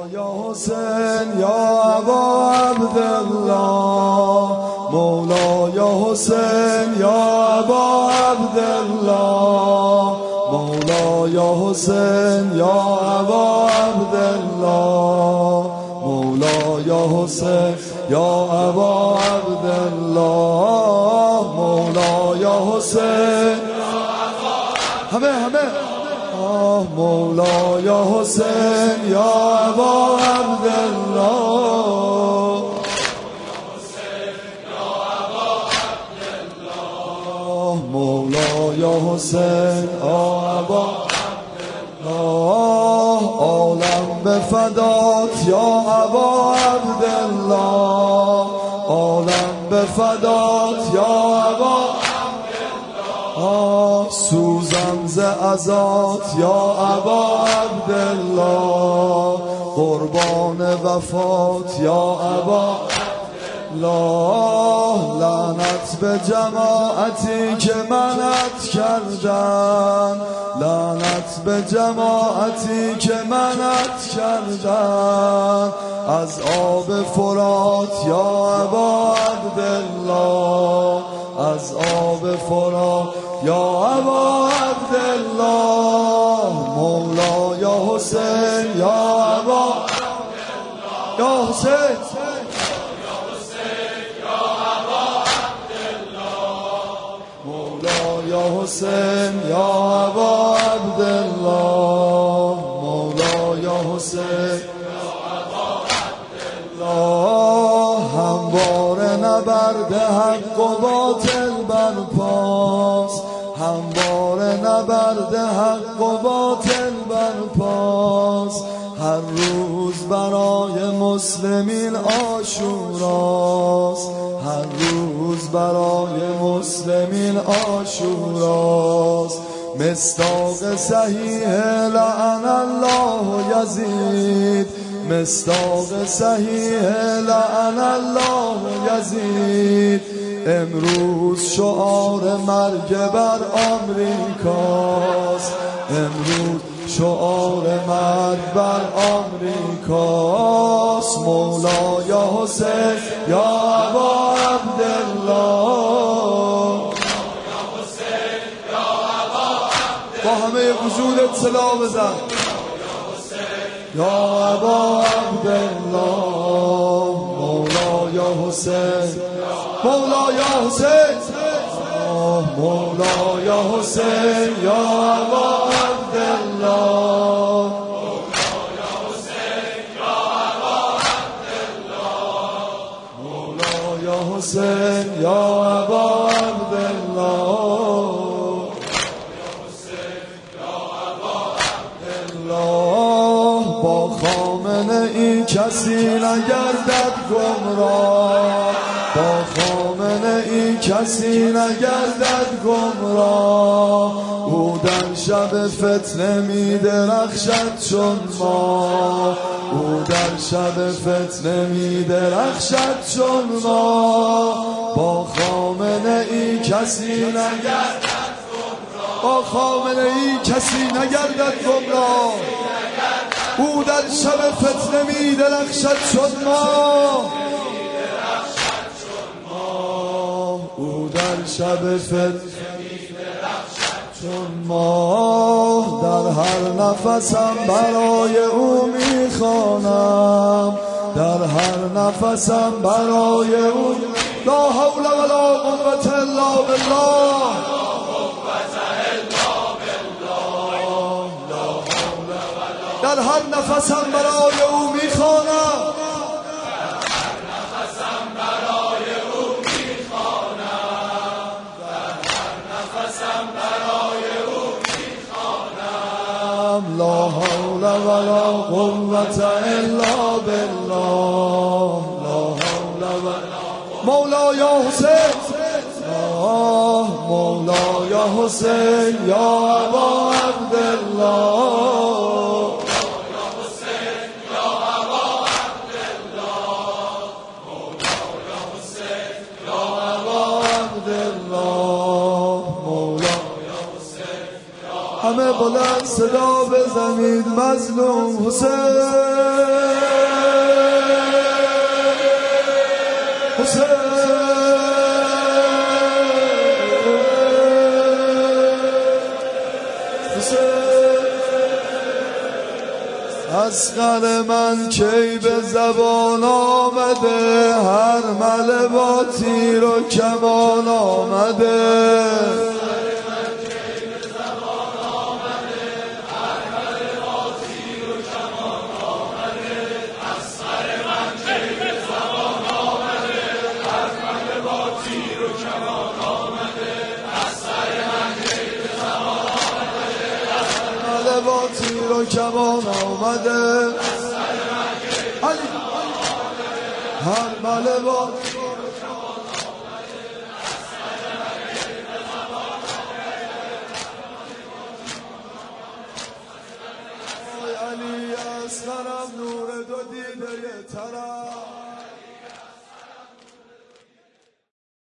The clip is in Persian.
یا حسین یا ابا عبدالله، مولا یا حسین یا ابا عبدالله، مولا یا حسین یا ابا عبدالله، مولا یا حسین یا ابا عبدالله، مولا یا حسین همه مولا یا حسین یا ابا عبدالله، مولا یا حسین یا ابا عبدالله، عالم به فدات یا ابا عبدالله، عالم به فدات یا ابا سوزم ز عزات یا ابا عبدالله، قربان وفات یا ابا عبدالله، لعنت به جماعتی که منت کردن، لعنت به جماعتی که منت کردن، از آب فرات یا ابا عبدالله، از آب فرات یا ابا عبدالله، مولا یا حسین یا ابا یا حسین مولا یا حسین یا ابا عبدالله، مولا یا حسین همواره نبرد حق و باطل برپاست، همواره نبرد حق و باطل برپاست، هر روز برای مسلمین عاشوراست، هر روز برای مسلمین عاشوراست، مصداق صحیح لعن الله یزید، مصداق صحیح لعن الله یزید، امروز شعار مرگ بر آمریکاست، امروز شعار مرگ بر آمریکاست، مولا یا حسین یا ابا عبدالله، با همه وجودت صدا بزن یا ابا عبدالله، مولا یا حسین مولا یا حسین مولا یا حسین یا ابا عبدالله، مولا یا حسین یا ابا عبدالله، با خامنه ای کسی نگردد گمراه، با خامنه ای کسی نگردد گمراه، او در شب فتنه می درخشد چون ماه، او در شب فتنه می درخشد چون ماه، با خامنه ای کسی نگردد گمراه، با خامنه ای کسی نگردد گمراه، او در شب فتنه می درخشد چون ماه، او در شب فتنه می درخشد چون ماه، در هر نفسم برای او می خوانم، در هر نفسم برای او لا حول ولا قوة الا بالله، در هر نفسم برای او میخوانم، در هر نفسم برای او میخوانم، در هر نفسم برای او میخوانم، لا حول ولا قوة الا بالله، لا حول ولا مولا یا حسین مولا یا حسین یا ابا عبدالله، همه بلند صدا بزنید مظلوم حسین. اصغر من کی به زبان آمده، هر مله با تیر و کمان آمده. با تیر و کمان آمده، هر مله با علی اصغرم نور دو دیده طرف